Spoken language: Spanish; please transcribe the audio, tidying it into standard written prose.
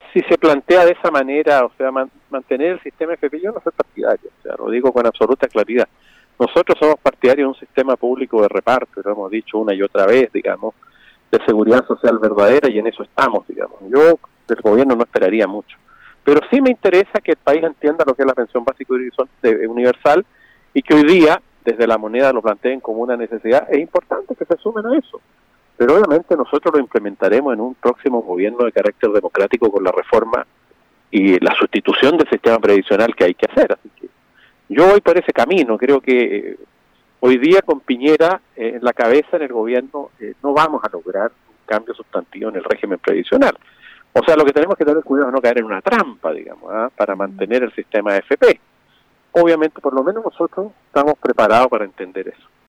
si se plantea de esa manera, o sea, mantener el sistema FP, yo no soy partidario, o sea, lo digo con absoluta claridad. Nosotros somos partidarios de un sistema público de reparto, lo hemos dicho una y otra vez, digamos, de seguridad social verdadera, y en eso estamos, digamos. Yo del gobierno no esperaría mucho. Pero sí me interesa que el país entienda lo que es la pensión básica universal, y que hoy día, desde la moneda, lo planteen como una necesidad. Es importante que se sumen a eso. Pero obviamente nosotros lo implementaremos en un próximo gobierno de carácter democrático con la reforma y la sustitución del sistema previsional que hay que hacer. Así que yo voy por ese camino. Creo que hoy día con Piñera en la cabeza en el gobierno no vamos a lograr un cambio sustantivo en el régimen previsional. O sea, lo que tenemos que tener cuidado es no caer en una trampa, digamos, para mantener el sistema AFP. Obviamente, por lo menos nosotros estamos preparados para entender eso.